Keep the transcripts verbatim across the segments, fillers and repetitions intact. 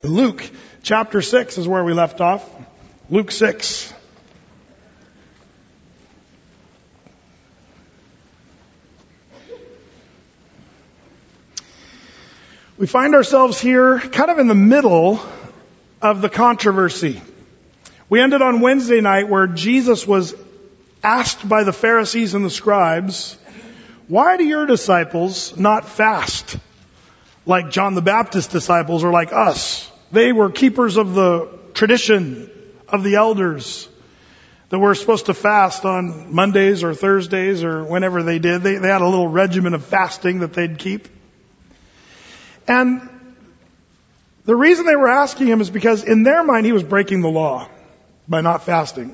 Luke chapter six is where we left off. Luke six. We find ourselves here kind of in the middle of the controversy. We ended on Wednesday night where Jesus was asked by the Pharisees and the scribes, why do your disciples not fast like John the Baptist's disciples or like us? They were keepers of the tradition of the elders that were supposed to fast on Mondays or Thursdays or whenever they did. They, they had a little regimen of fasting that they'd keep. And the reason they were asking him is because in their mind he was breaking the law by not fasting.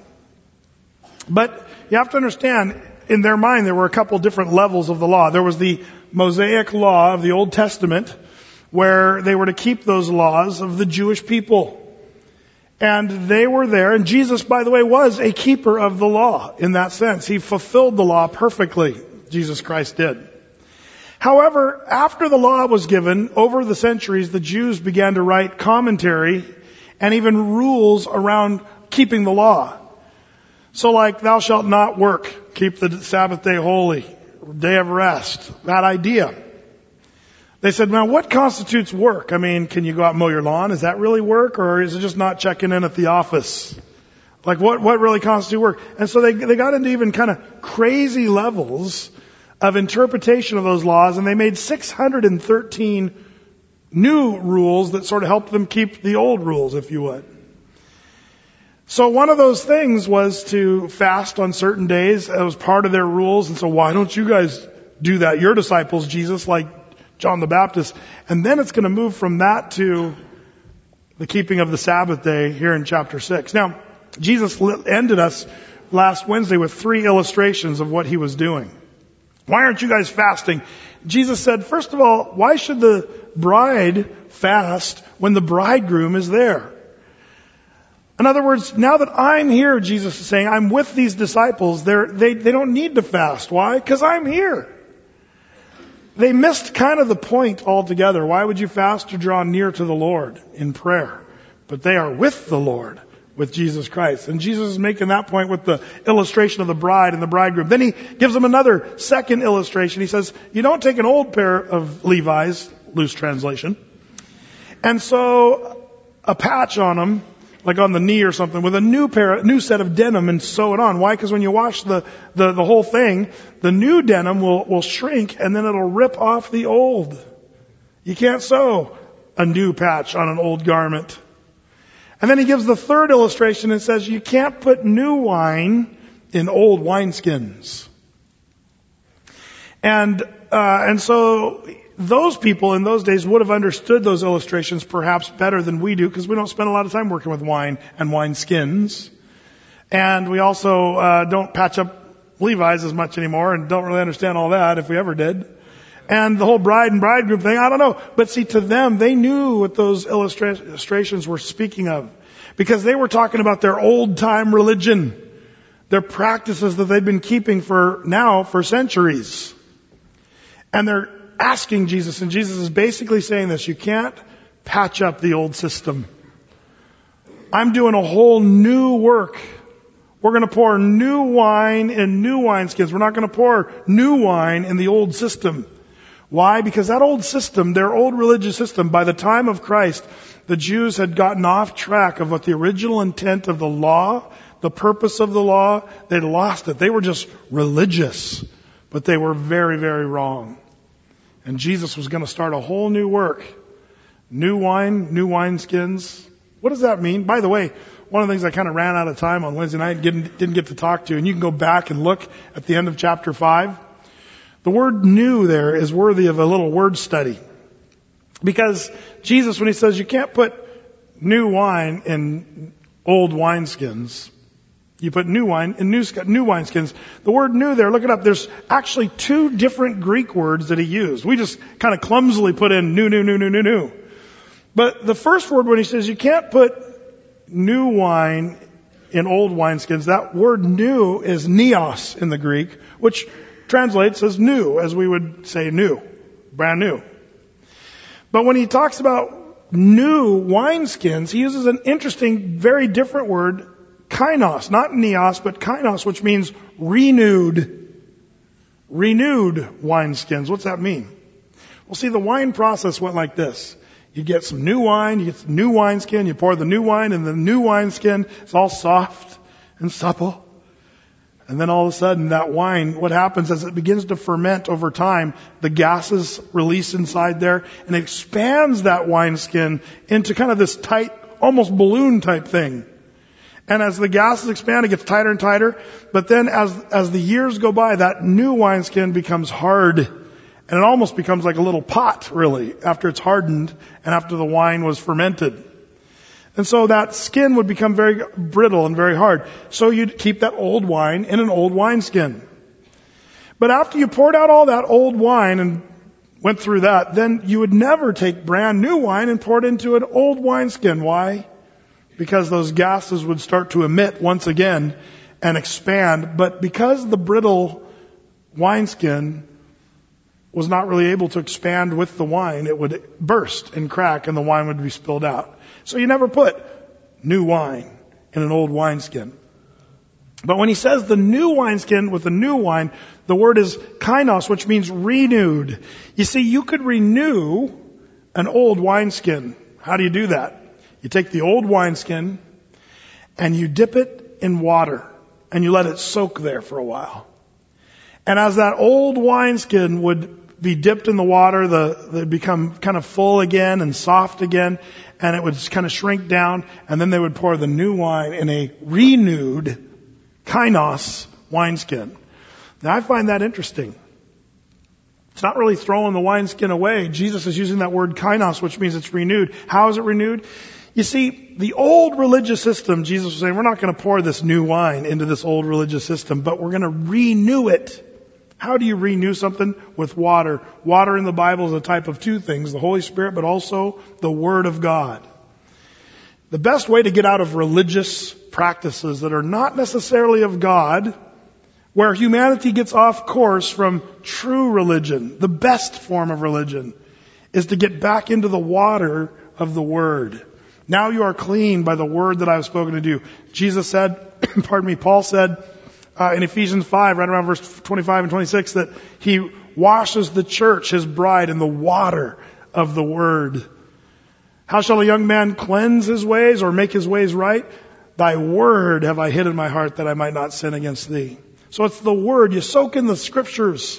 But you have to understand, in their mind there were a couple different levels of the law. There was the Mosaic law of the Old Testament, where they were to keep those laws of the Jewish people. And they were there, and Jesus, by the way, was a keeper of the law in that sense. He fulfilled the law perfectly. Jesus Christ did. However, after the law was given, over the centuries, the Jews began to write commentary and even rules around keeping the law. So like, thou shalt not work, keep the Sabbath day holy, day of rest, that idea. They said, now what constitutes work? I mean, can you go out and mow your lawn? Is that really work? Or is it just not checking in at the office? Like what, what really constitutes work? And so they, they got into even kind of crazy levels of interpretation of those laws, and they made six hundred thirteen new rules that sort of helped them keep the old rules, if you would. So one of those things was to fast on certain days. It was part of their rules, and so why don't you guys do that? Your disciples, Jesus, like John the Baptist. And then it's going to move from that to the keeping of the Sabbath day here in chapter six. Now, Jesus ended us last Wednesday with three illustrations of what he was doing. Why aren't you guys fasting? Jesus said, first of all, why should the bride fast when the bridegroom is there? In other words, now that I'm here, Jesus is saying, I'm with these disciples, They're, they they don't need to fast. Why? Because I'm here. They missed kind of the point altogether. Why would you fast to draw near to the Lord in prayer? But they are with the Lord, with Jesus Christ. And Jesus is making that point with the illustration of the bride and the bridegroom. Then he gives them another second illustration. He says, you don't take an old pair of Levi's, loose translation, and sew a patch on them, like on the knee or something, with a new pair, new set of denim and sew it on. Why? Because when you wash the, the, the whole thing, the new denim will, will shrink and then it'll rip off the old. You can't sew a new patch on an old garment. And then he gives the third illustration and says, you can't put new wine in old wineskins. And, uh, and so those people in those days would have understood those illustrations perhaps better than we do, because we don't spend a lot of time working with wine and wine skins. And we also uh, don't patch up Levi's as much anymore and don't really understand all that, if we ever did. And the whole bride and bridegroom thing, I don't know. But see, to them, they knew what those illustrations were speaking of, because they were talking about their old time religion, their practices that they'd been keeping for now for centuries. And they're asking Jesus, and Jesus is basically saying this, you can't patch up the old system. I'm doing a whole new work. We're going to pour new wine in new wineskins. We're not going to pour new wine in the old system. Why? Because that old system, their old religious system, by the time of Christ, the Jews had gotten off track of what the original intent of the law, the purpose of the law, they'd lost it. They were just religious, but they were very, very wrong. And Jesus was going to start a whole new work. New wine, new wineskins. What does that mean? By the way, one of the things I kind of ran out of time on Wednesday night, didn't, didn't get to talk to, and you can go back and look at the end of chapter five. The word new there is worthy of a little word study. Because Jesus, when he says you can't put new wine in old wineskins, you put new wine in new, new wineskins. The word new there, look it up. There's actually two different Greek words that he used. We just kind of clumsily put in new, new, new, new, new, new. But the first word, when he says you can't put new wine in old wineskins, that word new is neos in the Greek, which translates as new, as we would say new, brand new. But when he talks about new wineskins, he uses an interesting, very different word, kainos, not neos, but kainos, which means renewed, renewed wineskins. What's that mean? Well, see, the wine process went like this. You get some new wine, you get some new wineskin, you pour the new wine in the new wineskin. It's all soft and supple. And then all of a sudden that wine, what happens as it begins to ferment over time, the gases release inside there and it expands that wineskin into kind of this tight, almost balloon type thing. And as the gases expand, it gets tighter and tighter. But then as, as the years go by, that new wineskin becomes hard. And it almost becomes like a little pot, really, after it's hardened and after the wine was fermented. And so that skin would become very brittle and very hard. So you'd keep that old wine in an old wineskin. But after you poured out all that old wine and went through that, then you would never take brand new wine and pour it into an old wineskin. Why? Because those gases would start to emit once again and expand. But because the brittle wineskin was not really able to expand with the wine, it would burst and crack and the wine would be spilled out. So you never put new wine in an old wineskin. But when he says the new wineskin with the new wine, the word is kainos, which means renewed. You see, you could renew an old wineskin. How do you do that? You take the old wineskin and you dip it in water and you let it soak there for a while. And as that old wineskin would be dipped in the water, the, they'd become kind of full again and soft again, and it would kind of shrink down, and then they would pour the new wine in a renewed kainos wineskin. Now I find that interesting. It's not really throwing the wineskin away. Jesus is using that word kainos, which means it's renewed. How is it renewed? You see, the old religious system, Jesus was saying, we're not going to pour this new wine into this old religious system, but we're going to renew it. How do you renew something? With water. Water in the Bible is a type of two things, the Holy Spirit, but also the Word of God. The best way to get out of religious practices that are not necessarily of God, where humanity gets off course from true religion, the best form of religion, is to get back into the water of the Word. Now you are clean by the Word that I have spoken to you. Jesus said, pardon me, Paul said, Uh, in Ephesians five, right around verse twenty-five and twenty-six, that he washes the church, his bride, in the water of the word. How shall a young man cleanse his ways or make his ways right? Thy word have I hid in my heart that I might not sin against thee. So it's the word. You soak in the scriptures.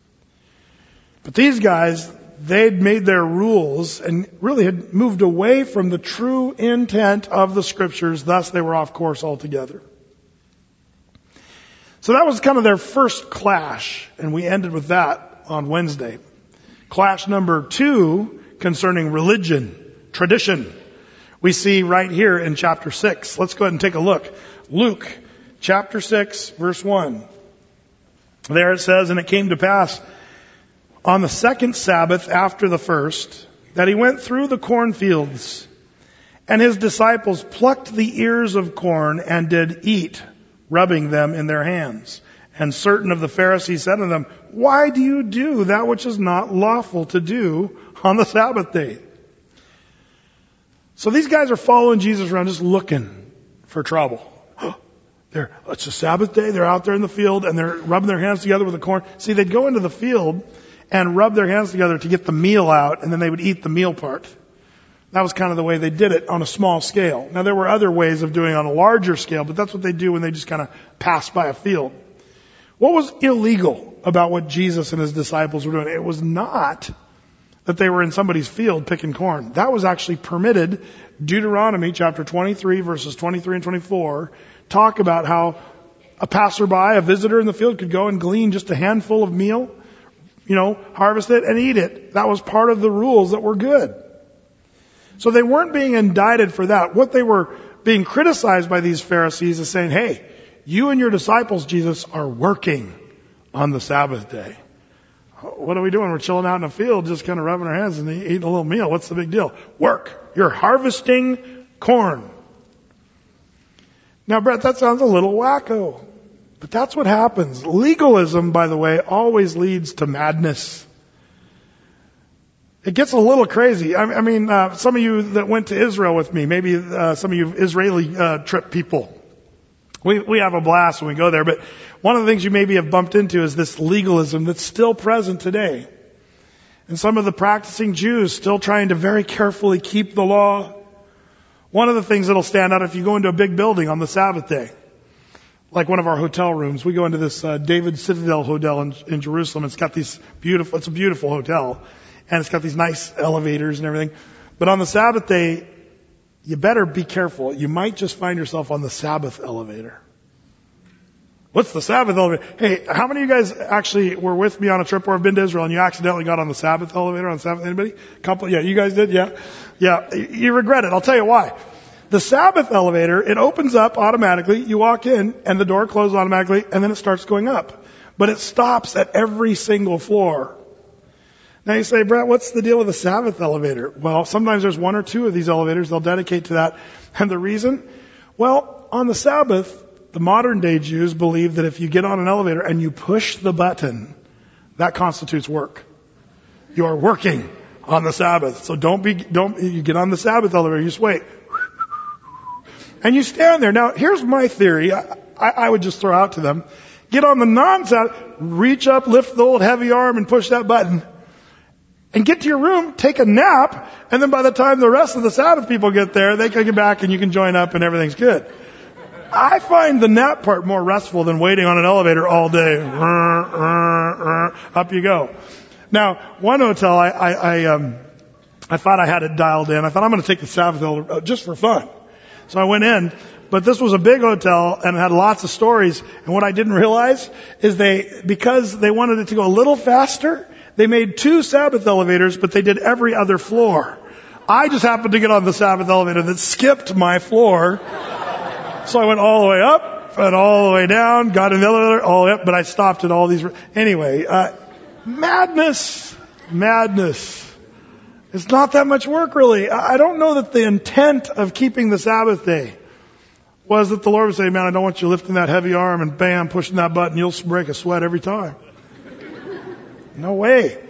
But these guys, they'd made their rules and really had moved away from the true intent of the scriptures. Thus they were off course altogether. So that was kind of their first clash, and we ended with that on Wednesday. Clash number two concerning religion, tradition, we see right here in chapter six. Let's go ahead and take a look. Luke chapter six, verse one. There it says, and it came to pass on the second Sabbath after the first, that he went through the cornfields, and his disciples plucked the ears of corn and did eat, rubbing them in their hands. And certain of the Pharisees said to them, why do you do that which is not lawful to do on the Sabbath day? So these guys are following Jesus around just looking for trouble. They're, it's a Sabbath day, they're out there in the field and they're rubbing their hands together with the corn. See, they'd go into the field and rub their hands together to get the meal out, and then they would eat the meal part. That was kind of the way they did it on a small scale. Now there were other ways of doing it on a larger scale, but that's what they do when they just kind of pass by a field. What was illegal about what Jesus and his disciples were doing? It was not that they were in somebody's field picking corn. That was actually permitted. Deuteronomy chapter twenty-three, verses twenty-three and twenty-four, talk about how a passerby, a visitor in the field, could go and glean just a handful of meal, you know, harvest it and eat it. That was part of the rules that were good. So they weren't being indicted for that. What they were being criticized by these Pharisees is saying, hey, you and your disciples, Jesus, are working on the Sabbath day. What are we doing? We're chilling out in the field, just kind of rubbing our hands and eating a little meal. What's the big deal? Work. You're harvesting corn. Now, Brett, that sounds a little wacko. But that's what happens. Legalism, by the way, always leads to madness. It gets a little crazy. I, I mean, uh, some of you that went to Israel with me, maybe uh, some of you Israeli uh, trip people, we we have a blast when we go there. But one of the things you maybe have bumped into is this legalism that's still present today. And some of the practicing Jews still trying to very carefully keep the law. One of the things that'll stand out if you go into a big building on the Sabbath day, like one of our hotel rooms, we go into this uh, David Citadel Hotel in, in Jerusalem. It's got these beautiful, it's a beautiful hotel. And it's got these nice elevators and everything. But on the Sabbath day, you better be careful. You might just find yourself on the Sabbath elevator. What's the Sabbath elevator? Hey, how many of you guys actually were with me on a trip where I've been to Israel and you accidentally got on the Sabbath elevator on the Sabbath? Anybody? A couple? Yeah, you guys did? Yeah. Yeah. You regret it. I'll tell you why. The Sabbath elevator, it opens up automatically. You walk in and the door closes automatically and then it starts going up. But it stops at every single floor. Now you say, Brett, what's the deal with the Sabbath elevator? Well, sometimes there's one or two of these elevators they'll dedicate to that. And the reason? Well, on the Sabbath, the modern day Jews believe that if you get on an elevator and you push the button, that constitutes work. You are working on the Sabbath. So don't be, don't, you get on the Sabbath elevator, you just wait. And you stand there. Now, here's my theory. I, I, I would just throw out to them. Get on the non-Sabbath, reach up, lift the old heavy arm and push that button. And get to your room, take a nap, and then by the time the rest of the Sabbath people get there, they can get back and you can join up and everything's good. I find the nap part more restful than waiting on an elevator all day. Up you go. Now, one hotel, I, I, I, um, I thought I had it dialed in. I thought I'm going to take the Sabbath elevator just for fun. So I went in, but this was a big hotel and it had lots of stories. And what I didn't realize is they, because they wanted it to go a little faster, they made two Sabbath elevators, but they did every other floor. I just happened to get on the Sabbath elevator that skipped my floor. So I went all the way up and all the way down, got in the elevator, all the way up, but I stopped at all these. Anyway, uh, madness, madness. It's not that much work, really. I don't know that the intent of keeping the Sabbath day was that the Lord would say, man, I don't want you lifting that heavy arm and bam, pushing that button. You'll break a sweat every time. No way.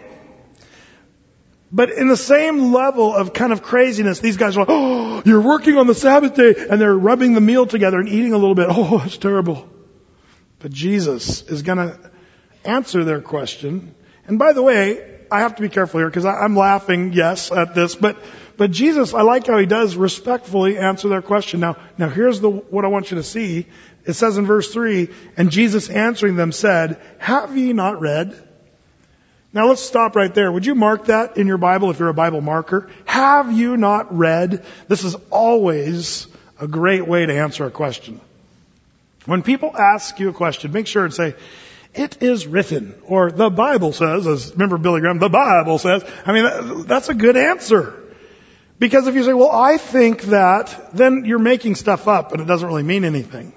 But in the same level of kind of craziness, these guys are like, oh, you're working on the Sabbath day, and they're rubbing the meal together and eating a little bit. Oh, it's terrible. But Jesus is going to answer their question. And by the way, I have to be careful here because I'm laughing, yes, at this, but but Jesus, I like how he does respectfully answer their question. Now, now here's the what I want you to see. It says in verse three, and Jesus answering them said, have ye not read? Now let's stop right there. Would you mark that in your Bible if you're a Bible marker? Have you not read? This is always a great way to answer a question. When people ask you a question, make sure and say, it is written, or the Bible says, as remember Billy Graham, the Bible says. I mean, that, that's a good answer. Because if you say, well, I think that, then you're making stuff up and it doesn't really mean anything.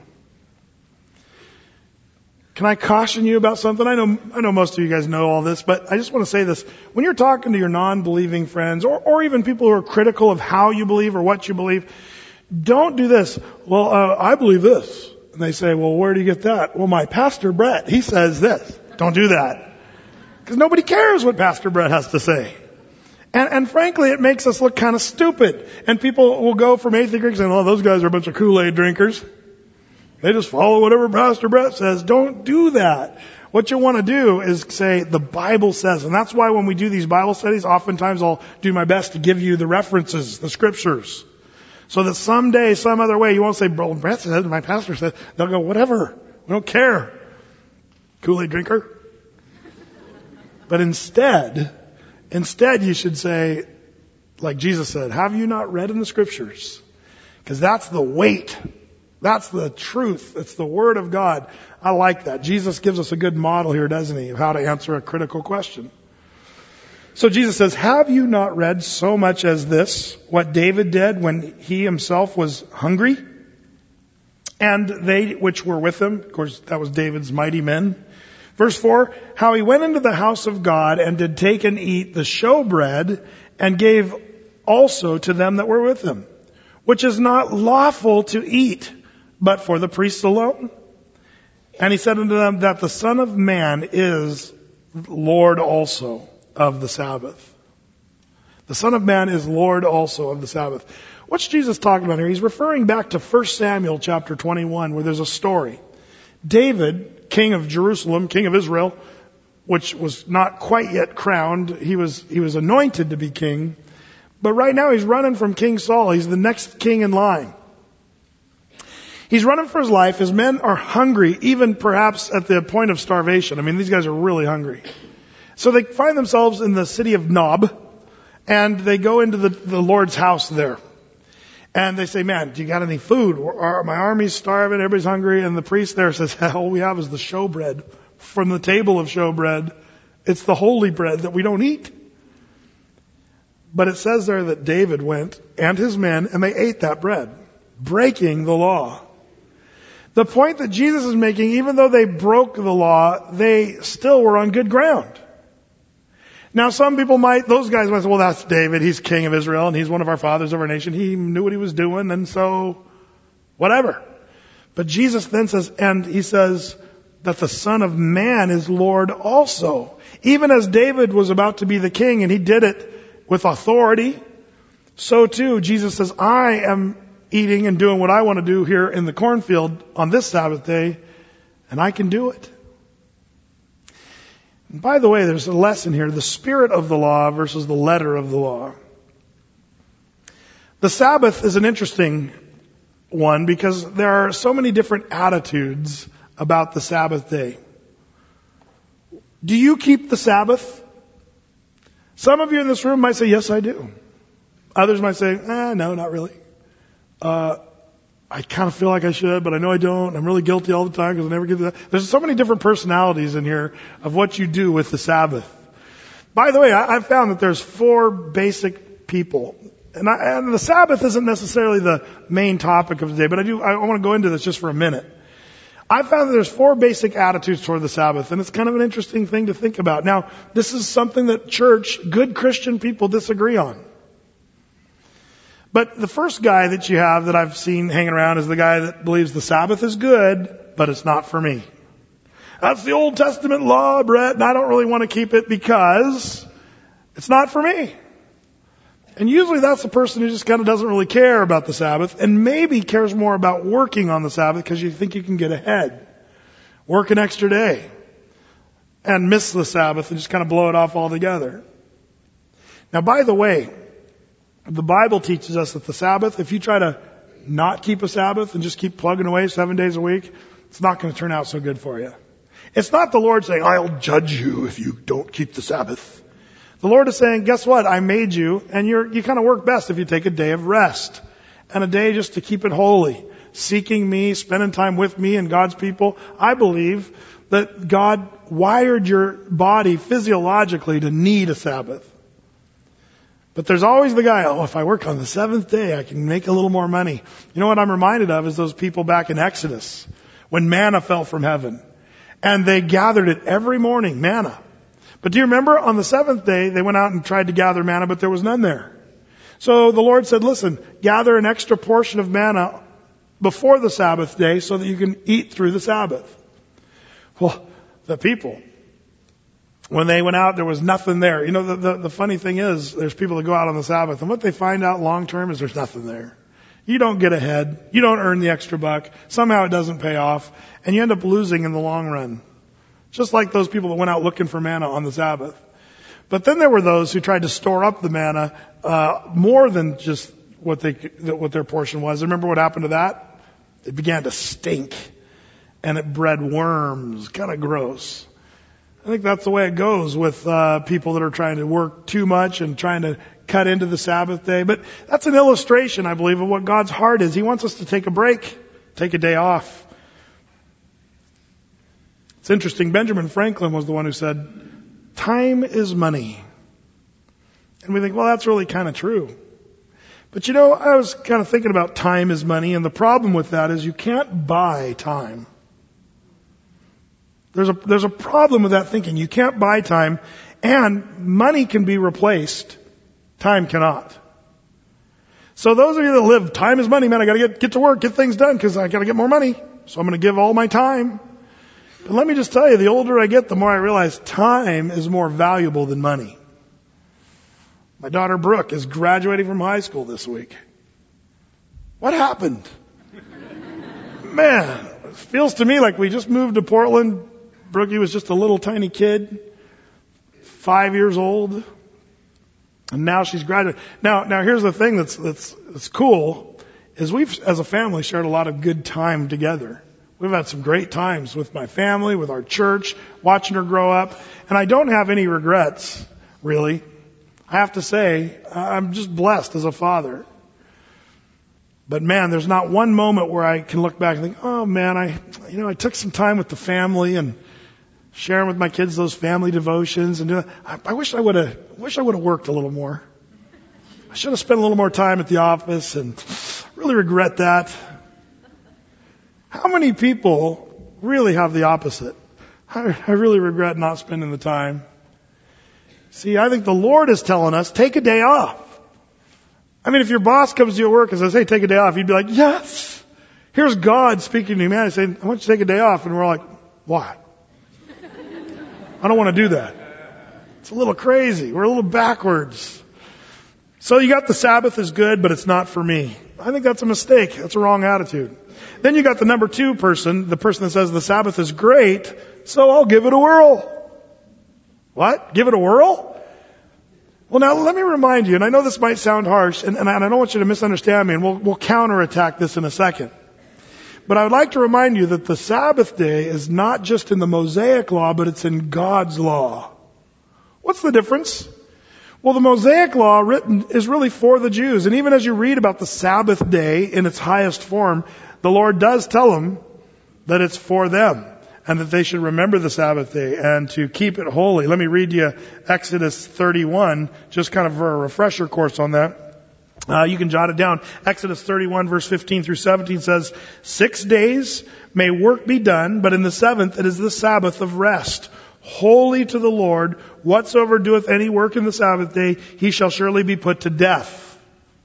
Can I caution you about something? I know, I know most of you guys know all this, but I just want to say this. When you're talking to your non-believing friends, or, or even people who are critical of how you believe or what you believe, don't do this. Well, uh, I believe this. And they say, well, where do you get that? Well, my Pastor Brett, he says this. Don't do that. Because nobody cares what Pastor Brett has to say. And, and frankly, it makes us look kind of stupid. And people will go from atheist Greeks and, oh, those guys are a bunch of Kool-Aid drinkers. They just follow whatever Pastor Brett says. Don't do that. What you want to do is say, the Bible says. And that's why when we do these Bible studies, oftentimes I'll do my best to give you the references, the scriptures. So that someday, some other way, you won't say, bro, Brett said, my pastor said. They'll go, whatever. We don't care. Kool-Aid drinker. But instead, instead you should say, like Jesus said, have you not read in the scriptures? Because that's the weight. That's the truth. It's the Word of God. I like that. Jesus gives us a good model here, doesn't he, of how to answer a critical question. So Jesus says, have you not read so much as this, what David did when he himself was hungry? And they which were with him, of course, that was David's mighty men. Verse four, how he went into the house of God and did take and eat the showbread and gave also to them that were with him, which is not lawful to eat, but for the priests alone. And he said unto them that the Son of Man is Lord also of the Sabbath. The Son of Man is Lord also of the Sabbath. What's Jesus talking about here? He's referring back to First Samuel chapter twenty-one, where there's a story. David, king of Jerusalem, king of Israel, which was not quite yet crowned. He was, he was anointed to be king. But right now he's running from King Saul. He's the next king in line. He's running for his life. His men are hungry, even perhaps at the point of starvation. I mean, these guys are really hungry. So they find themselves in the city of Nob, and they go into the, the Lord's house there. And they say, man, do you got any food? Our, my army's starving, everybody's hungry. And the priest there says, all we have is the showbread from the table of showbread. It's the holy bread that we don't eat. But it says there that David went and his men, and they ate that bread, breaking the law. The point that Jesus is making, even though they broke the law, they still were on good ground. Now, some people might, those guys might say, well, that's David. He's king of Israel, and he's one of our fathers of our nation. He knew what he was doing, and so, whatever. But Jesus then says, and he says that the Son of Man is Lord also. Even as David was about to be the king, and he did it with authority, so too, Jesus says, I am eating and doing what I want to do here in the cornfield on this Sabbath day, and I can do it. And by the way, there's a lesson here, the spirit of the law versus the letter of the law. The Sabbath is an interesting one because there are so many different attitudes about the Sabbath day. Do you keep the Sabbath? Some of you in this room might say, yes, I do. Others might say, eh, no, not really. Uh, I kind of feel like I should, but I know I don't. I'm really guilty all the time because I never get to that. There's so many different personalities in here of what you do with the Sabbath. By the way, I, I've found that there's four basic people. And, I, and the Sabbath isn't necessarily the main topic of the day, but I do, I, I want to go into this just for a minute. I've found that there's four basic attitudes toward the Sabbath, and it's kind of an interesting thing to think about. Now, this is something that church, good Christian people disagree on. But the first guy that you have that I've seen hanging around is the guy that believes the Sabbath is good, but it's not for me. That's the Old Testament law, Brett, and I don't really want to keep it because it's not for me. And usually that's the person who just kind of doesn't really care about the Sabbath and maybe cares more about working on the Sabbath because you think you can get ahead. Work an extra day and miss the Sabbath and just kind of blow it off altogether. Now, by the way, the Bible teaches us that the Sabbath, if you try to not keep a Sabbath and just keep plugging away seven days a week, it's not going to turn out so good for you. It's not the Lord saying, I'll judge you if you don't keep the Sabbath. The Lord is saying, guess what? I made you, and you're, you kind of work best if you take a day of rest and a day just to keep it holy, seeking me, spending time with me and God's people. I believe that God wired your body physiologically to need a Sabbath. But there's always the guy, oh, if I work on the seventh day, I can make a little more money. You know what I'm reminded of is those people back in Exodus when manna fell from heaven. And they gathered it every morning, manna. But do you remember on the seventh day, they went out and tried to gather manna, but there was none there. So the Lord said, listen, gather an extra portion of manna before the Sabbath day so that you can eat through the Sabbath. Well, the people, when they went out, there was nothing there. You know, the, the, the funny thing is, there's people that go out on the Sabbath, and what they find out long term is there's nothing there. You don't get ahead. You don't earn the extra buck. Somehow it doesn't pay off, and you end up losing in the long run. Just like those people that went out looking for manna on the Sabbath. But then there were those who tried to store up the manna uh, more than just what they what their portion was. Remember what happened to that? It began to stink, and it bred worms. Kind of gross. I think that's the way it goes with uh, people that are trying to work too much and trying to cut into the Sabbath day. But that's an illustration, I believe, of what God's heart is. He wants us to take a break, take a day off. It's interesting. Benjamin Franklin was the one who said, time is money. And we think, well, that's really kind of true. But you know, I was kind of thinking about time is money, and the problem with that is you can't buy time. There's a, there's a problem with that thinking. You can't buy time, and money can be replaced. Time cannot. So those of you that live, time is money, man, I gotta get, get to work, get things done, because I gotta get more money. So I'm gonna give all my time. But let me just tell you, the older I get, the more I realize time is more valuable than money. My daughter Brooke is graduating from high school this week. What happened? Man, it feels to me like we just moved to Portland. Brookie was just a little tiny kid, five years old, and now she's graduating. Now, now here's the thing that's that's that's cool is we've, as a family, shared a lot of good time together. We've had some great times with my family, with our church, watching her grow up, and I don't have any regrets, really. I have to say, I'm just blessed as a father. But man, there's not one moment where I can look back and think, oh man, I, you know, I took some time with the family and sharing with my kids those family devotions and do that. I, I wish I would have, wish I would have worked a little more. I should have spent a little more time at the office and really regret that. How many people really have the opposite? I, I really regret not spending the time. See, I think the Lord is telling us, take a day off. I mean, if your boss comes to your work and says, hey, take a day off, you'd be like, yes. Here's God speaking to humanity saying, I want you to take a day off. And we're like, why? I don't want to do that. It's a little crazy. We're a little backwards. So you got the Sabbath is good, but it's not for me. I think that's a mistake. That's a wrong attitude. Then you got the number two person, the person that says the Sabbath is great, so I'll give it a whirl. What? Give it a whirl? Well, now let me remind you, and I know this might sound harsh, and, and I don't want you to misunderstand me, and we'll, we'll counterattack this in a second. But I would like to remind you that the Sabbath day is not just in the Mosaic law, but it's in God's law. What's the difference? Well, the Mosaic law written is really for the Jews. And even as you read about the Sabbath day in its highest form, the Lord does tell them that it's for them and that they should remember the Sabbath day and to keep it holy. Let me read you Exodus thirty-one, just kind of for a refresher course on that. Uh, you can jot it down. Exodus thirty-one verse fifteen through seventeen says, Six days may work be done, but in the seventh it is the Sabbath of rest, holy to the Lord. Whatsoever doeth any work in the Sabbath day, he shall surely be put to death.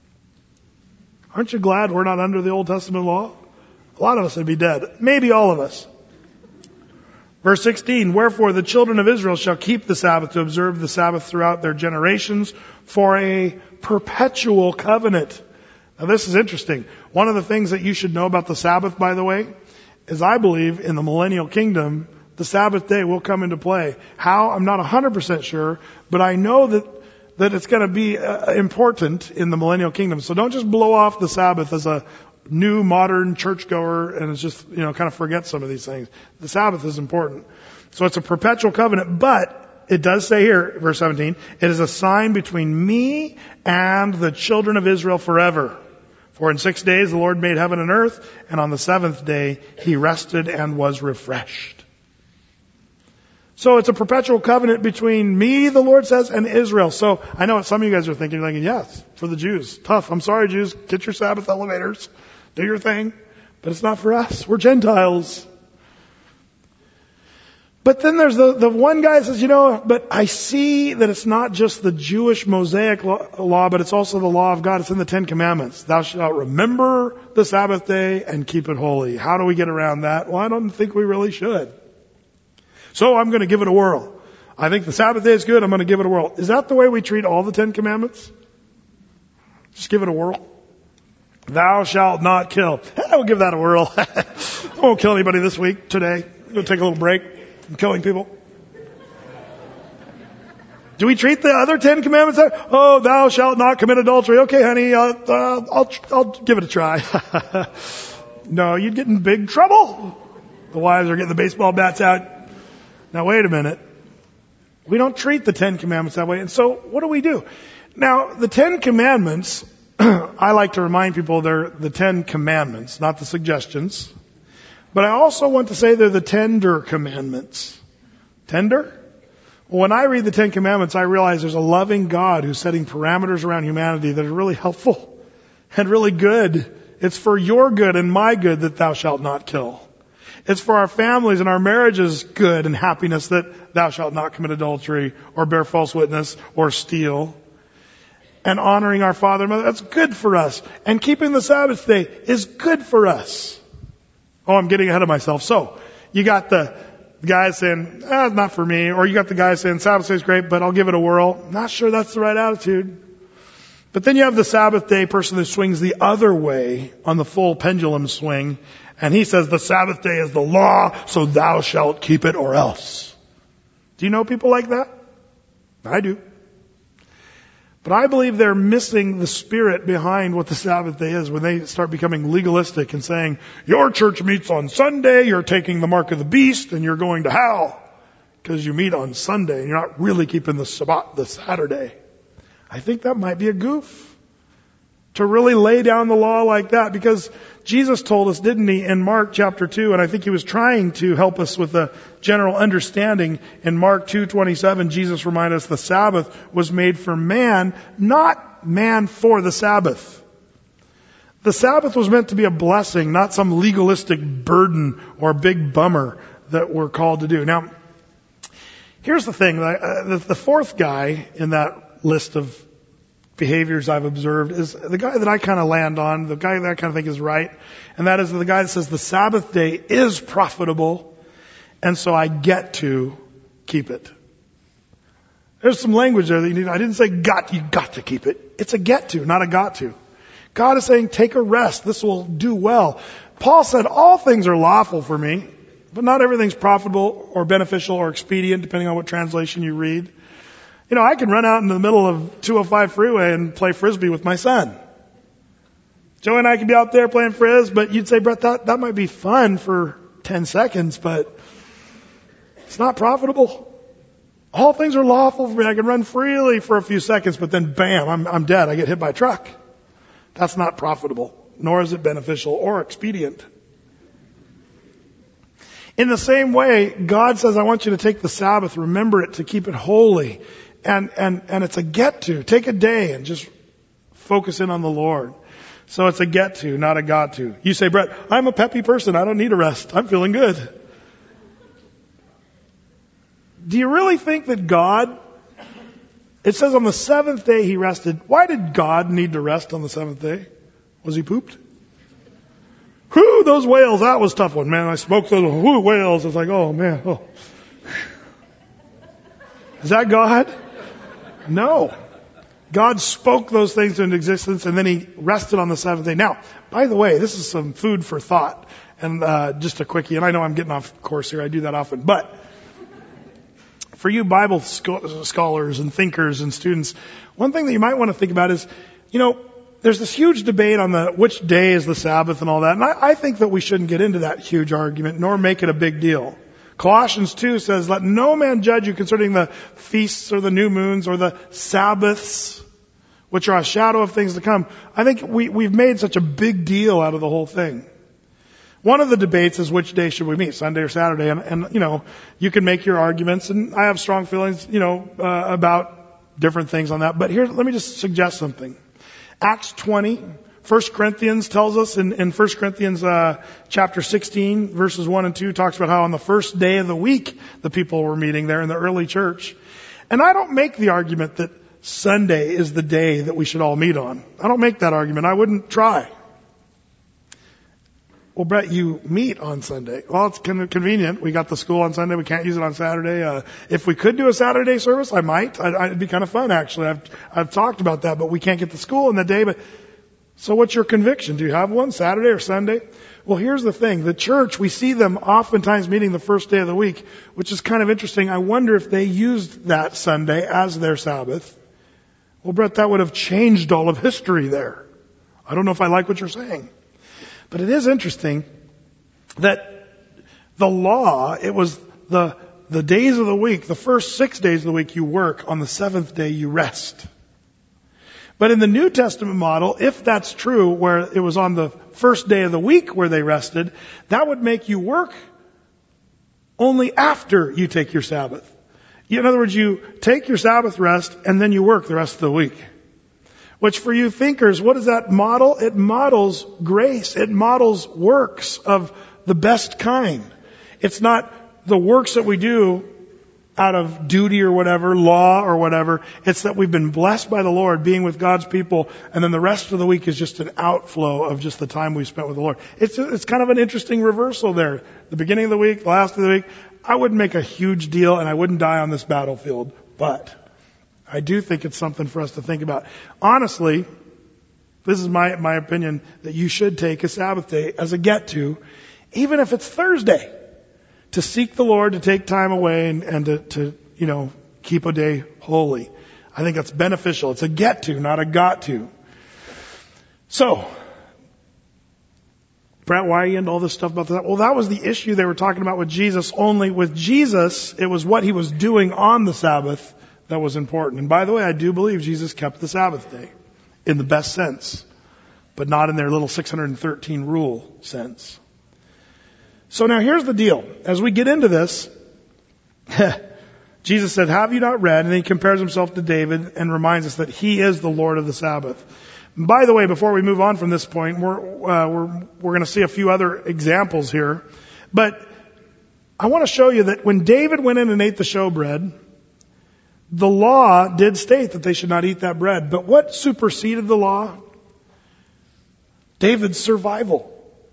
Aren't you glad we're not under the Old Testament law? A lot of us would be dead. Maybe all of us. Verse sixteen, Wherefore the children of Israel shall keep the Sabbath to observe the Sabbath throughout their generations for a perpetual covenant. Now this is interesting. One of the things that you should know about the Sabbath, by the way, is I believe in the millennial kingdom, the Sabbath day will come into play. How? I'm not one hundred percent sure, but I know that that it's going to be uh, important in the millennial kingdom. So don't just blow off the Sabbath as a new modern churchgoer and it's just, you know, kind of forget some of these things. The Sabbath is important. So it's a perpetual covenant, but it does say here, verse seventeen, it is a sign between me and the children of Israel forever. For in six days the Lord made heaven and earth, and on the seventh day he rested and was refreshed. So it's a perpetual covenant between me, the Lord says, and Israel. So I know what some of you guys are thinking, like, yes, for the Jews. Tough. I'm sorry, Jews. Get your Sabbath elevators. Do your thing. But it's not for us. We're Gentiles. But then there's the, the one guy that says, you know, but I see that it's not just the Jewish Mosaic law, but it's also the law of God. It's in the Ten Commandments. Thou shalt remember the Sabbath day and keep it holy. How do we get around that? Well, I don't think we really should. So I'm going to give it a whirl. I think the Sabbath day is good. I'm going to give it a whirl. Is that the way we treat all the Ten Commandments? Just give it a whirl. Thou shalt not kill. I will give that a whirl. I won't kill anybody this week, today. I'm going to take a little break from killing people. Do we treat the other Ten Commandments that? Oh, thou shalt not commit adultery. Okay, honey, uh, uh, I'll, I'll give it a try. No, you'd get in big trouble. The wives are getting the baseball bats out. Now, wait a minute. We don't treat the Ten Commandments that way. And so, what do we do? Now, the Ten Commandments, I like to remind people they're the Ten Commandments, not the suggestions. But I also want to say they're the tender commandments. Tender? Well, when I read the Ten Commandments, I realize there's a loving God who's setting parameters around humanity that are really helpful and really good. It's for your good and my good that thou shalt not kill. It's for our families and our marriages' good and happiness that thou shalt not commit adultery or bear false witness or steal. And honoring our father and mother, that's good for us. And keeping the Sabbath day is good for us. Oh, I'm getting ahead of myself. So, you got the guy saying, ah, not for me. Or you got the guy saying, Sabbath day is great, but I'll give it a whirl. Not sure that's the right attitude. But then you have the Sabbath day person who swings the other way on the full pendulum swing, and he says the Sabbath day is the law, so thou shalt keep it or else. Do you know people like that? I do. But I believe they're missing the spirit behind what the Sabbath day is when they start becoming legalistic and saying, your church meets on Sunday, you're taking the mark of the beast, and you're going to hell because you meet on Sunday and you're not really keeping the Sabbath, the Saturday. I think that might be a goof to really lay down the law like that, because Jesus told us, didn't he, in Mark chapter two, and I think he was trying to help us with a general understanding. In Mark two twenty-seven, Jesus reminded us the Sabbath was made for man, not man for the Sabbath. The Sabbath was meant to be a blessing, not some legalistic burden or big bummer that we're called to do. Now, here's the thing. The fourth guy in that list of behaviors I've observed is the guy that I kind of land on, the guy that I kind of think is right, and that is the guy that says the Sabbath day is profitable, and so I get to keep it. There's some language there that you need. I didn't say got, you got to keep it. It's a get to, not a got to. God is saying take a rest. This will do well. Paul said all things are lawful for me, but not everything's profitable or beneficial or expedient, depending on what translation you read. You know, I can run out in the middle of two oh five freeway and play Frisbee with my son. Joe and I could be out there playing Frizz, but you'd say, Brett, that, that might be fun for ten seconds, but it's not profitable. All things are lawful for me. I can run freely for a few seconds, but then bam, I'm, I'm dead. I get hit by a truck. That's not profitable, nor is it beneficial or expedient. In the same way, God says, I want you to take the Sabbath, remember it, to keep it holy. And, and, and it's a get to. Take a day and just focus in on the Lord. So it's a get to, not a got to. You say, Brett, I'm a peppy person. I don't need a rest. I'm feeling good. Do you really think that God, it says on the seventh day he rested. Why did God need to rest on the seventh day? Was he pooped? Whew, those whales, that was a tough one, man. I smoked those whew, whales. It's like, oh man, oh. Is that God? No. God spoke those things into existence, and then he rested on the seventh day. Now, by the way, this is some food for thought. And uh, just a quickie, and I know I'm getting off course here. I do that often. But for you Bible scho- scholars and thinkers and students, one thing that you might want to think about is, you know, there's this huge debate on the which day is the Sabbath and all that. And I, I think that we shouldn't get into that huge argument, nor make it a big deal. Colossians two says, let no man judge you concerning the feasts or the new moons or the Sabbaths, which are a shadow of things to come. I think we, we've made such a big deal out of the whole thing. One of the debates is which day should we meet, Sunday or Saturday? And, and you know, you can make your arguments, and I have strong feelings, you know, uh, about different things on that. But here, let me just suggest something. Acts twenty, First Corinthians tells us in, in First Corinthians uh, chapter sixteen, verses one and two, talks about how on the first day of the week the people were meeting there in the early church. And I don't make the argument that Sunday is the day that we should all meet on. I don't make that argument. I wouldn't try. Well, Brett, you meet on Sunday. Well, it's con- convenient. We got the school on Sunday. We can't use it on Saturday. Uh, if we could do a Saturday service, I might. I, it'd be kind of fun, actually. I've, I've talked about that, but we can't get to school in the day. But so what's your conviction? Do you have one, Saturday or Sunday? Well, here's the thing. The church, we see them oftentimes meeting the first day of the week, which is kind of interesting. I wonder if they used that Sunday as their Sabbath. Well, Brett, that would have changed all of history there. I don't know if I like what you're saying. But it is interesting that the law, it was the, the days of the week, the first six days of the week you work, on the seventh day you rest. But in the New Testament model, if that's true, where it was on the first day of the week where they rested, that would make you work only after you take your Sabbath. In other words, you take your Sabbath rest and then you work the rest of the week. Which for you thinkers, what does that model? It models grace. It models works of the best kind. It's not the works that we do out of duty or whatever, law or whatever. It's that we've been blessed by the Lord, being with God's people, and then the rest of the week is just an outflow of just the time we spent with the Lord. It's it's kind of an interesting reversal there. The beginning of the week, the last of the week. I wouldn't make a huge deal, and I wouldn't die on this battlefield, but I do think it's something for us to think about. Honestly, this is my, my opinion, that you should take a Sabbath day as a get-to, even if it's Thursday, to seek the Lord, to take time away and, and to, to, you know, keep a day holy. I think that's beneficial. It's a get-to, not a got-to. So, Brett, why are you into all this stuff about that? Well, that was the issue they were talking about with Jesus. Only with Jesus, it was what he was doing on the Sabbath that was important. And by the way, I do believe Jesus kept the Sabbath day in the best sense, but not in their little six hundred thirteen rule sense. So now here's the deal. As we get into this, Jesus said, have you not read? And he compares himself to David and reminds us that he is the Lord of the Sabbath. And by the way, before we move on from this point, we're, uh, we're, we're going to see a few other examples here. But I want to show you that when David went in and ate the showbread, the law did state that they should not eat that bread. But what superseded the law? David's survival.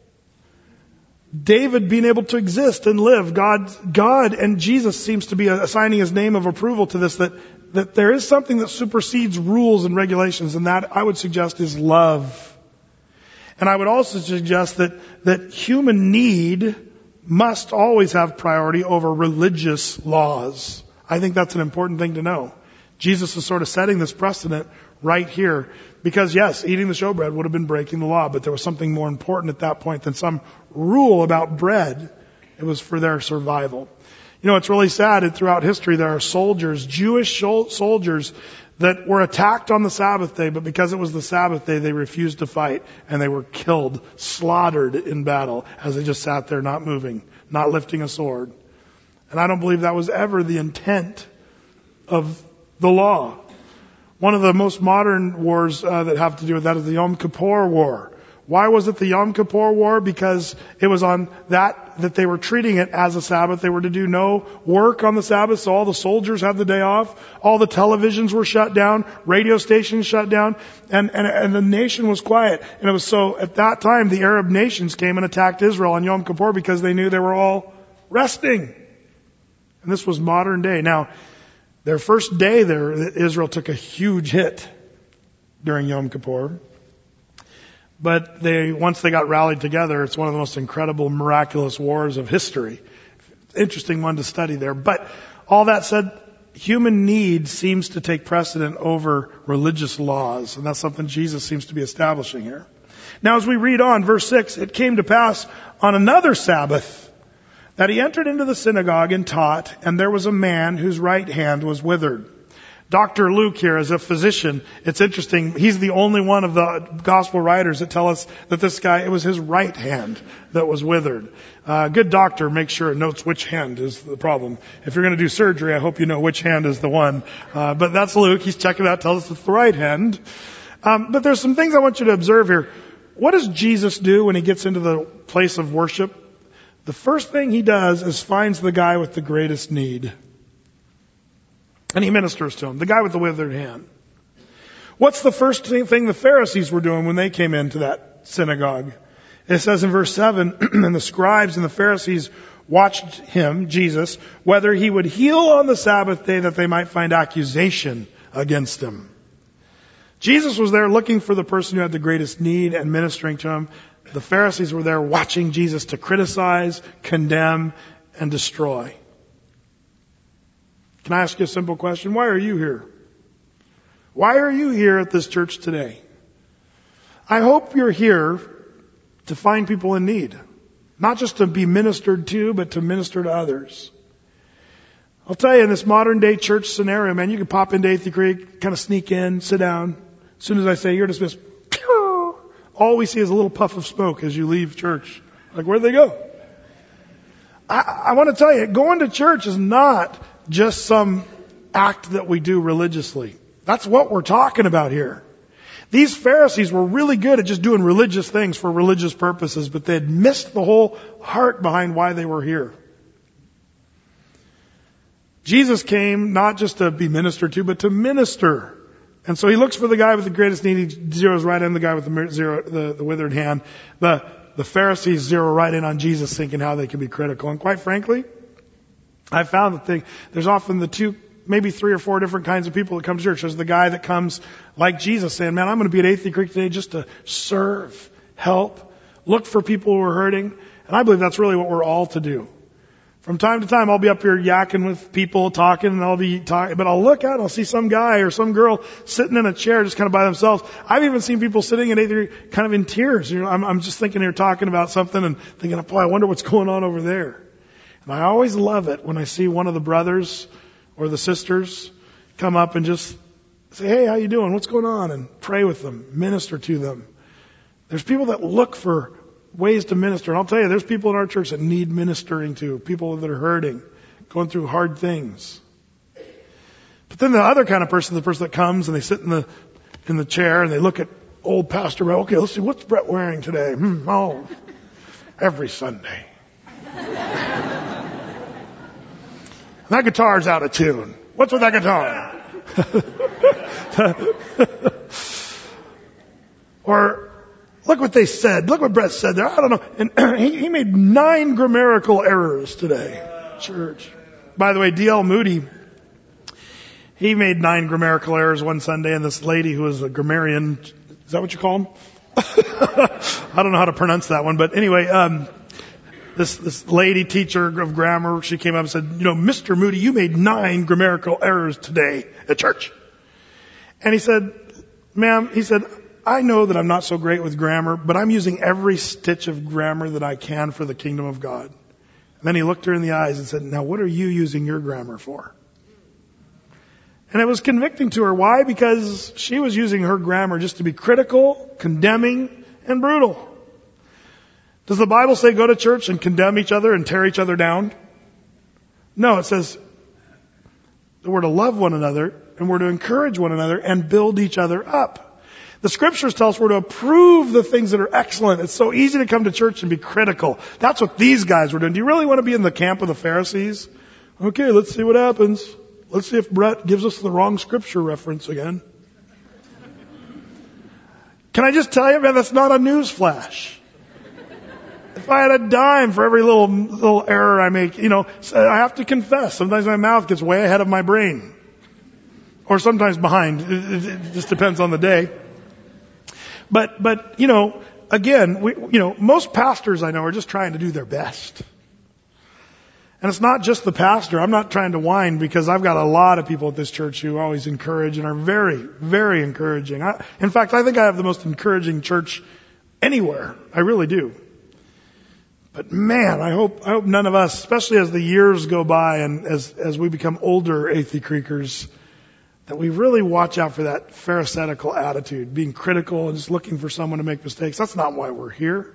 David being able to exist and live. God, God and Jesus seems to be assigning his name of approval to this, that, that there is something that supersedes rules and regulations, and that I would suggest is love. And I would also suggest that, that human need must always have priority over religious laws. I think that's an important thing to know. Jesus is sort of setting this precedent right here. Because yes, eating the showbread would have been breaking the law, but there was something more important at that point than some rule about bread. It was for their survival. You know, it's really sad. Throughout history, there are soldiers, Jewish soldiers, that were attacked on the Sabbath day, but because it was the Sabbath day, they refused to fight, and they were killed, slaughtered in battle, as they just sat there not moving, not lifting a sword. And I don't believe that was ever the intent of the law. One of the most modern wars uh, that have to do with that is the Yom Kippur War. Why was it the Yom Kippur War? Because it was on that that they were treating it as a Sabbath. They were to do no work on the Sabbath, so all the soldiers had the day off. All the televisions were shut down, radio stations shut down, and, and, and the nation was quiet. And it was so, at that time, the Arab nations came and attacked Israel on Yom Kippur because they knew they were all resting. And this was modern day. Now, their first day there, Israel took a huge hit during Yom Kippur. But they, once they got rallied together, it's one of the most incredible, miraculous wars of history. Interesting one to study there. But all that said, human need seems to take precedent over religious laws. And that's something Jesus seems to be establishing here. Now as we read on, verse six, it came to pass on another Sabbath that he entered into the synagogue and taught, and there was a man whose right hand was withered. Doctor Luke here is a physician. It's interesting. He's the only one of the gospel writers that tell us that this guy, it was his right hand that was withered. Uh, good doctor makes sure it notes which hand is the problem. If you're going to do surgery, I hope you know which hand is the one. Uh, but that's Luke. He's checking it out, tells us it's the right hand. Um, but there's some things I want you to observe here. What does Jesus do when he gets into the place of worship? The first thing he does is finds the guy with the greatest need. And he ministers to him, the guy with the withered hand. What's the first thing the Pharisees were doing when they came into that synagogue? It says in verse seven, and the scribes and the Pharisees watched him, Jesus, whether he would heal on the Sabbath day that they might find accusation against him. Jesus was there looking for the person who had the greatest need and ministering to him. The Pharisees were there watching Jesus to criticize, condemn, and destroy. Can I ask you a simple question? Why are you here? Why are you here at this church today? I hope you're here to find people in need. Not just to be ministered to, but to minister to others. I'll tell you, in this modern day church scenario, man, you can pop into Athey Creek, kind of sneak in, sit down. As soon as I say you're dismissed, all we see is a little puff of smoke as you leave church. Like, where'd they go? I, I want to tell you, going to church is not just some act that we do religiously. That's what we're talking about here. These Pharisees were really good at just doing religious things for religious purposes, but they had missed the whole heart behind why they were here. Jesus came not just to be ministered to, but to minister. And so he looks for the guy with the greatest need. He zeroes right in the guy with the, zero, the, the withered hand. The, the Pharisees zero right in on Jesus, thinking how they can be critical. And quite frankly, I found that they, there's often the two maybe three or four different kinds of people that come to church. There's the guy that comes like Jesus saying, man, I'm going to be at Athey Creek today just to serve, help, look for people who are hurting. And I believe that's really what we're all to do. From time to time, I'll be up here yakking with people, talking, and I'll be talking, but I'll look out and I'll see some guy or some girl sitting in a chair just kind of by themselves. I've even seen people sitting at Athey Creek kind of in tears. You know, I'm, I'm just thinking here talking about something and thinking, boy, I wonder what's going on over there. And I always love it when I see one of the brothers or the sisters come up and just say, hey, how you doing? What's going on? And pray with them, minister to them. There's people that look for ways to minister. And I'll tell you, there's people in our church that need ministering to, people that are hurting, going through hard things. But then the other kind of person, the person that comes and they sit in the in the chair and they look at old Pastor Brett. Okay, let's see, what's Brett wearing today? Hmm, oh, every Sunday. That guitar's out of tune. What's with that guitar? Or, look what they said. Look what Brett said there. I don't know. And he, he made nine grammatical errors today. Church. By the way, D L Moody, he made nine grammatical errors one Sunday, and this lady who was a grammarian, is that what you call him? I don't know how to pronounce that one, but anyway, um, This, this lady teacher of grammar, she came up and said, you know, Mister Moody, you made nine grammatical errors today at church. And he said, ma'am, he said, I know that I'm not so great with grammar, but I'm using every stitch of grammar that I can for the kingdom of God. And then he looked her in the eyes and said, now what are you using your grammar for? And it was convicting to her. Why? Because she was using her grammar just to be critical, condemning, and brutal. Does the Bible say go to church and condemn each other and tear each other down? No, it says that we're to love one another and we're to encourage one another and build each other up. The scriptures tell us we're to approve the things that are excellent. It's so easy to come to church and be critical. That's what these guys were doing. Do you really want to be in the camp of the Pharisees? Okay, let's see what happens. Let's see if Brett gives us the wrong scripture reference again. Can I just tell you, man, that's not a news flash. If I had a dime for every little little error I make, you know, I have to confess. Sometimes my mouth gets way ahead of my brain. Or sometimes behind. It, it just depends on the day. But, but, you know, again, we, you know, most pastors I know are just trying to do their best. And it's not just the pastor. I'm not trying to whine because I've got a lot of people at this church who always encourage and are very, very encouraging. I, in fact, I think I have the most encouraging church anywhere. I really do. But man, I hope I hope none of us, especially as the years go by and as as we become older Athey Creekers, that we really watch out for that pharisaical attitude, being critical and just looking for someone to make mistakes. That's not why we're here.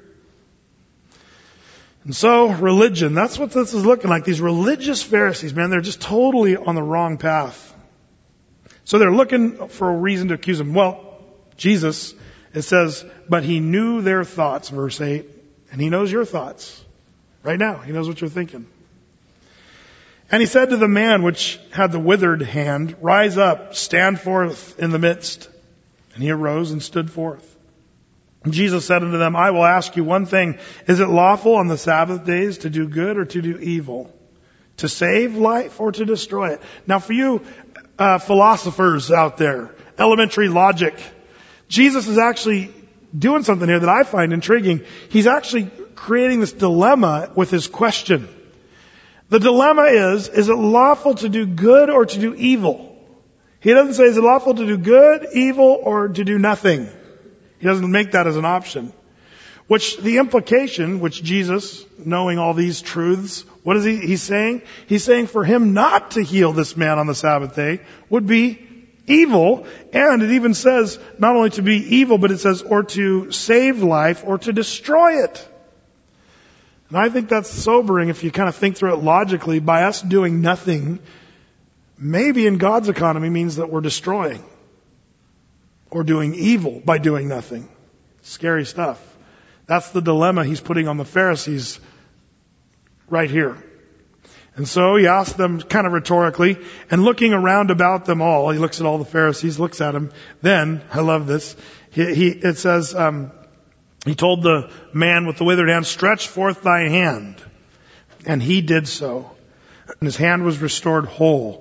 And so, religion, that's what this is looking like. These religious Pharisees, man, they're just totally on the wrong path. So they're looking for a reason to accuse him. Well, Jesus, it says, but he knew their thoughts, verse eight. And he knows your thoughts. Right now, he knows what you're thinking. And he said to the man which had the withered hand, rise up, stand forth in the midst. And he arose and stood forth. And Jesus said unto them, I will ask you one thing. Is it lawful on the Sabbath days to do good or to do evil? To save life or to destroy it? Now for you uh, philosophers out there, elementary logic, Jesus is actually doing something here that I find intriguing. He's actually creating this dilemma with his question. The dilemma is, is it lawful to do good or to do evil? He doesn't say, is it lawful to do good, evil, or to do nothing? He doesn't make that as an option. Which the implication, which Jesus, knowing all these truths, what is he he's saying? He's saying for him not to heal this man on the Sabbath day would be evil, and it even says not only to be evil, but it says or to save life or to destroy it. And I think that's sobering if you kind of think through it logically. By us doing nothing, maybe in God's economy means that we're destroying or doing evil by doing nothing. Scary stuff. That's the dilemma he's putting on the Pharisees right here. And so he asked them kind of rhetorically, and looking around about them all, he looks at all the Pharisees, looks at them. Then, I love this, he, he it says, um, he told the man with the withered hand, stretch forth thy hand. And he did so. And his hand was restored whole.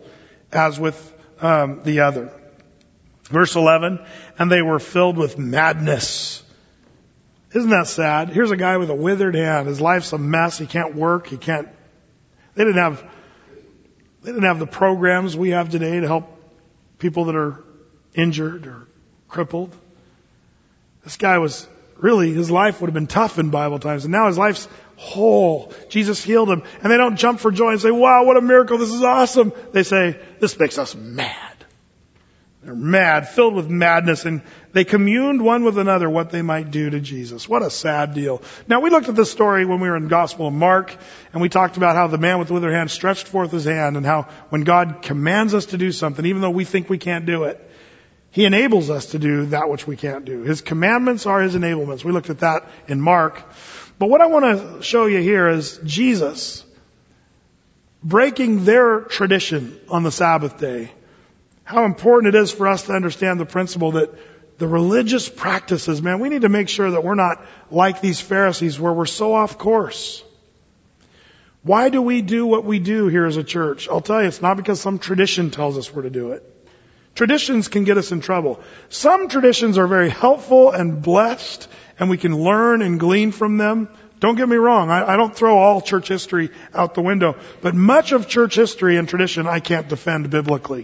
as with um, the other. Verse eleven, and they were filled with madness. Isn't that sad? Here's a guy with a withered hand. His life's a mess. He can't work. He can't. They didn't have. They didn't have the programs we have today to help people that are injured or crippled. This guy was really, his life would have been tough in Bible times, and now his life's whole. Jesus healed him, and they don't jump for joy and say, "Wow, what a miracle! This is awesome." They say, "This makes us mad." They're mad, filled with madness, and they communed one with another what they might do to Jesus. What a sad deal. Now, we looked at this story when we were in the Gospel of Mark, and we talked about how the man with the withered hand stretched forth his hand, and how when God commands us to do something, even though we think we can't do it, He enables us to do that which we can't do. His commandments are His enablements. We looked at that in Mark. But what I want to show you here is Jesus breaking their tradition on the Sabbath day. How important it is for us to understand the principle that the religious practices, man, we need to make sure that we're not like these Pharisees where we're so off course. Why do we do what we do here as a church? I'll tell you, it's not because some tradition tells us we're to do it. Traditions can get us in trouble. Some traditions are very helpful and blessed, and we can learn and glean from them. Don't get me wrong, I, I don't throw all church history out the window, but much of church history and tradition I can't defend biblically.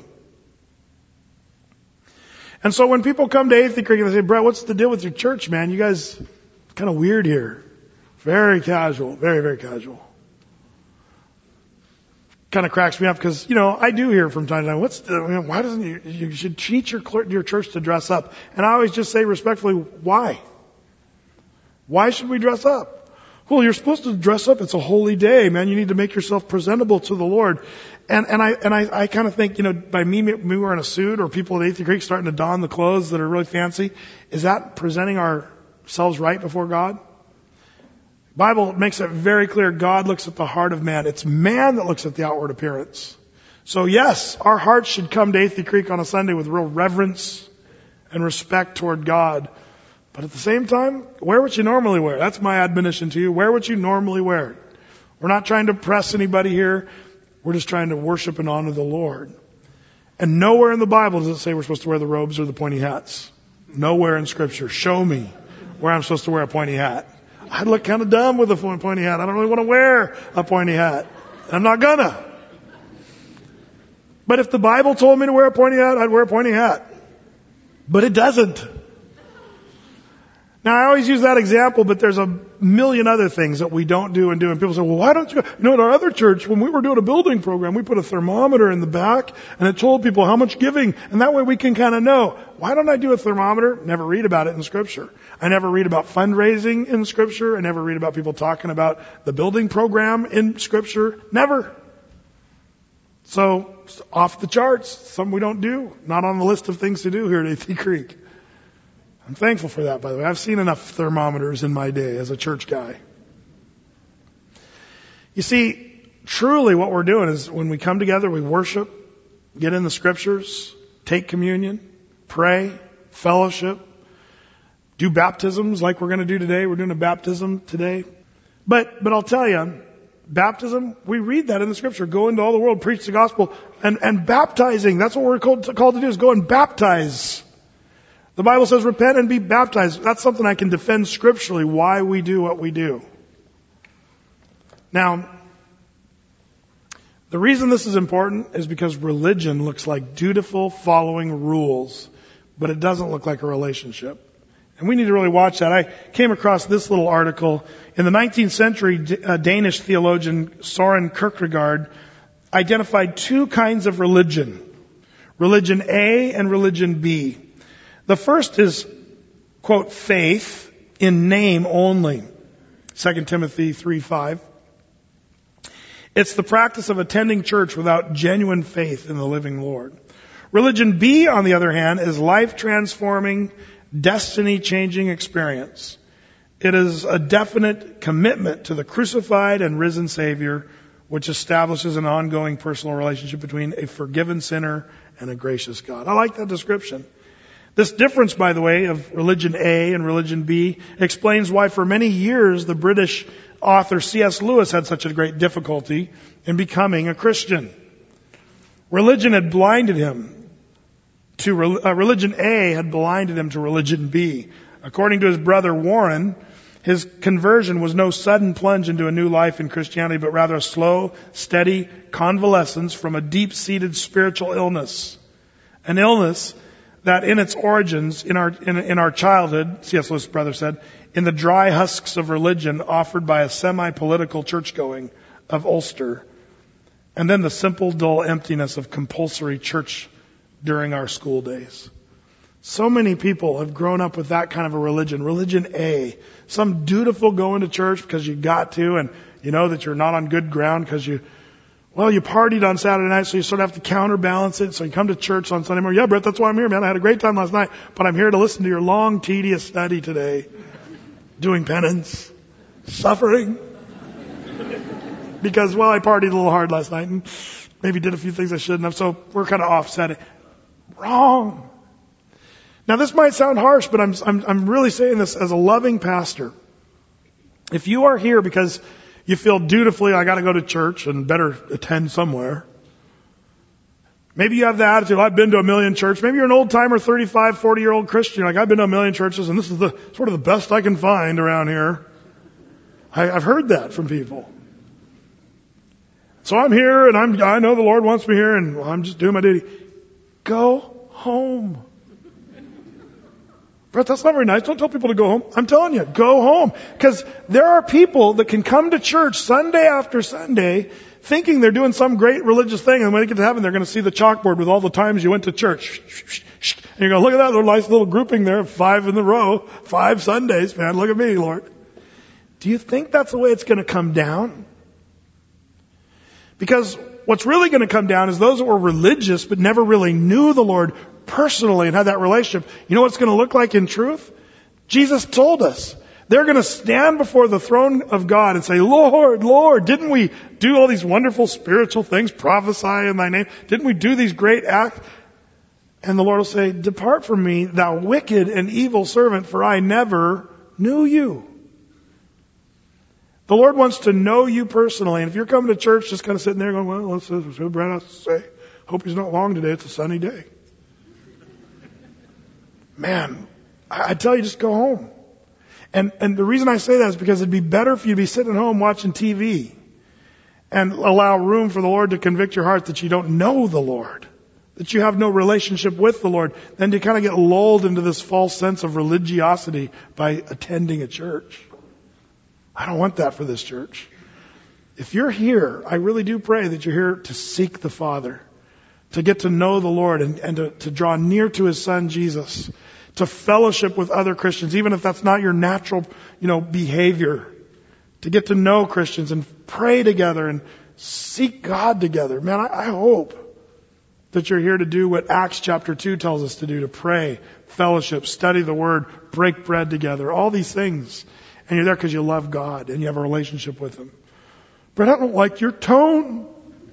And so when people come to Athey Creek and they say, "Brett, what's the deal with your church, man? You guys kind of weird here." Very casual, very, very casual. Kind of cracks me up because, you know, I do hear from time to time, what's the, you know, why doesn't you, you should teach your, your church to dress up. And I always just say respectfully, why? Why should we dress up? Well, you're supposed to dress up. It's a holy day, man. You need to make yourself presentable to the Lord. And, and I, and I, I kind of think, you know, by me, me wearing a suit or people at Athey Creek starting to don the clothes that are really fancy, is that presenting ourselves right before God? The Bible makes it very clear God looks at the heart of man. It's man that looks at the outward appearance. So yes, our hearts should come to Athey Creek on a Sunday with real reverence and respect toward God. But at the same time, wear what you normally wear. That's my admonition to you. Wear what you normally wear. We're not trying to impress anybody here. We're just trying to worship and honor the Lord. And nowhere in the Bible does it say we're supposed to wear the robes or the pointy hats. Nowhere in Scripture. Show me where I'm supposed to wear a pointy hat. I'd look kind of dumb with a pointy hat. I don't really want to wear a pointy hat. I'm not gonna. But if the Bible told me to wear a pointy hat, I'd wear a pointy hat. But it doesn't. Now, I always use that example, but there's a million other things that we don't do and do. And people say, well, why don't you? You know, at our other church, when we were doing a building program, we put a thermometer in the back, and it told people how much giving, and that way we can kind of know. Why don't I do a thermometer? Never read about it in Scripture. I never read about fundraising in Scripture. I never read about people talking about the building program in Scripture. Never. So, off the charts. Something we don't do. Not on the list of things to do here at Athey Creek. I'm thankful for that, by the way. I've seen enough thermometers in my day as a church guy. You see, truly what we're doing is when we come together, we worship, get in the Scriptures, take communion, pray, fellowship, do baptisms like we're going to do today. We're doing a baptism today. But, but I'll tell you, baptism, we read that in the Scripture. Go into all the world, preach the gospel, and, and baptizing, that's what we're called to, called to do, is go and baptize. The Bible says repent and be baptized. That's something I can defend scripturally, why we do what we do. Now, the reason this is important is because religion looks like dutiful following rules, but it doesn't look like a relationship. And we need to really watch that. I came across this little article. In the nineteenth century, a Danish theologian, Soren Kierkegaard, identified two kinds of religion. Religion A and religion B. The first is, quote, faith in name only. Second Timothy three five. It's the practice of attending church without genuine faith in the living Lord. Religion B, on the other hand, is life-transforming, destiny-changing experience. It is a definite commitment to the crucified and risen Savior, which establishes an ongoing personal relationship between a forgiven sinner and a gracious God. I like that description. This difference, by the way, of religion A and religion B explains why for many years the British author C S Lewis had such a great difficulty in becoming a Christian. Religion had blinded him to, uh, religion A had blinded him to religion B. According to his brother Warren, his conversion was no sudden plunge into a new life in Christianity, but rather a slow, steady convalescence from a deep-seated spiritual illness. An illness that in its origins, in our, in, in our childhood, C S Lewis' brother said, in the dry husks of religion offered by a semi-political church-going of Ulster, and then the simple, dull emptiness of compulsory church during our school days. So many people have grown up with that kind of a religion. Religion A. Some dutiful going to church because you got to, and you know that you're not on good ground because you, well, you partied on Saturday night, so you sort of have to counterbalance it. So you come to church on Sunday morning. Yeah, Brett, that's why I'm here, man. I had a great time last night, but I'm here to listen to your long, tedious study today. Doing penance. Suffering. Because, well, I partied a little hard last night and maybe did a few things I shouldn't have, so we're kind of offsetting. Wrong. Now, this might sound harsh, but I'm, I'm, I'm really saying this as a loving pastor. If you are here because you feel dutifully, I got to go to church and better attend somewhere. Maybe you have the attitude, I've been to a million churches. Maybe you're an old timer, thirty-five, forty year old Christian. You're like, I've been to a million churches and this is the sort of the best I can find around here. I, I've heard that from people. So I'm here and I'm, I know the Lord wants me here and well, I'm just doing my duty. Go home. Brett, that's not very nice. Don't tell people to go home. I'm telling you, go home. Because there are people that can come to church Sunday after Sunday thinking they're doing some great religious thing, and when they get to heaven, they're going to see the chalkboard with all the times you went to church. And you're going to look at that little nice little grouping there, five in the row, five Sundays, man. Look at me, Lord. Do you think that's the way it's going to come down? Because what's really going to come down is those that were religious but never really knew the Lord personally and had that relationship. You know what it's going to look like in truth? Jesus told us. They're going to stand before the throne of God and say, Lord, Lord, didn't we do all these wonderful spiritual things, prophesy in thy name? Didn't we do these great acts? And the Lord will say, depart from me, thou wicked and evil servant, for I never knew you. The Lord wants to know you personally. And if you're coming to church just kind of sitting there going, well, let's see what Brad has to say. Hope he's not long today. It's a sunny day. Man, I tell you, just go home. And, and the reason I say that is because it'd be better for you to be sitting at home watching T V and allow room for the Lord to convict your heart that you don't know the Lord, that you have no relationship with the Lord, than to kind of get lulled into this false sense of religiosity by attending a church. I don't want that for this church. If you're here, I really do pray that you're here to seek the Father, to get to know the Lord and, and to, to draw near to His Son, Jesus, to fellowship with other Christians, even if that's not your natural, you know, behavior, to get to know Christians and pray together and seek God together. Man, I, I hope that you're here to do what Acts chapter two tells us to do, to pray, fellowship, study the Word, break bread together, all these things. And you're there because you love God and you have a relationship with Him. But I don't like your tone.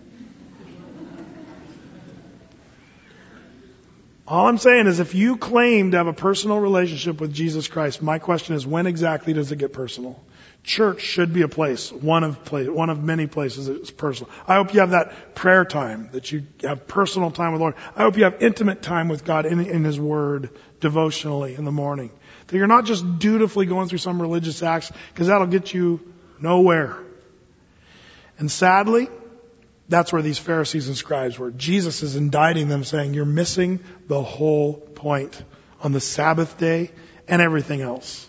All I'm saying is if you claim to have a personal relationship with Jesus Christ, my question is, when exactly does it get personal? Church should be a place, one of place, one of many places that's personal. I hope you have that prayer time, that you have personal time with the Lord. I hope you have intimate time with God in, in His Word, devotionally in the morning. That you're not just dutifully going through some religious acts, because that'll get you nowhere. And sadly, that's where these Pharisees and scribes were. Jesus is indicting them, saying, you're missing the whole point on the Sabbath day and everything else.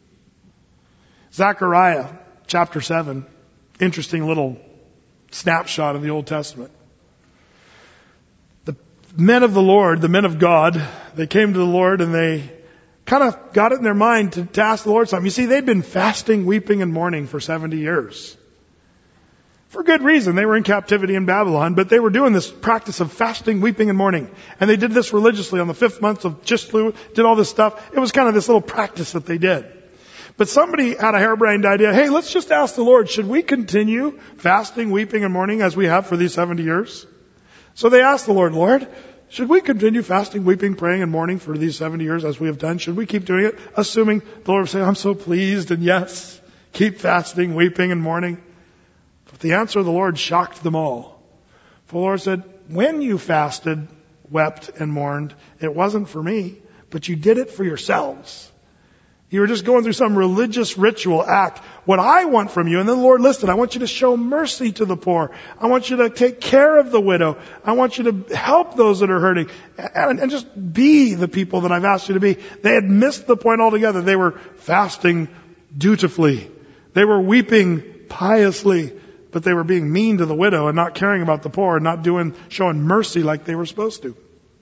Zechariah chapter seven, interesting little snapshot of the Old Testament. The men of the Lord, the men of God, they came to the Lord and they kind of got it in their mind to, to ask the Lord something. You see, they'd been fasting, weeping, and mourning for seventy years. For good reason. They were in captivity in Babylon, but they were doing this practice of fasting, weeping, and mourning. And they did this religiously on the fifth month of Chislev, did all this stuff. It was kind of this little practice that they did. But somebody had a harebrained idea, hey, let's just ask the Lord, should we continue fasting, weeping, and mourning as we have for these seventy years? So they asked the Lord, Lord, should we continue fasting, weeping, praying, and mourning for these seventy years as we have done? Should we keep doing it? Assuming the Lord would say, I'm so pleased, and yes, keep fasting, weeping, and mourning. But the answer of the Lord shocked them all. For the Lord said, when you fasted, wept, and mourned, it wasn't for me, but you did it for yourselves. You were just going through some religious ritual act. What I want from you, and then the Lord listed, I want you to show mercy to the poor. I want you to take care of the widow. I want you to help those that are hurting. And, and just be the people that I've asked you to be. They had missed the point altogether. They were fasting dutifully. They were weeping piously. But they were being mean to the widow and not caring about the poor and not doing, showing mercy like they were supposed to.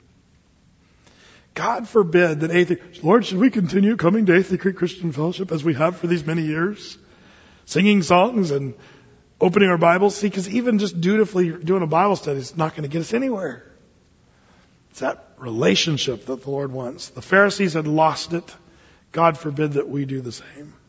God forbid that Eighth, Lord, should we continue coming to Eighth Creek Christian Fellowship as we have for these many years? Singing songs and opening our Bibles? See, because even just dutifully doing a Bible study is not going to get us anywhere. It's that relationship that the Lord wants. The Pharisees had lost it. God forbid that we do the same.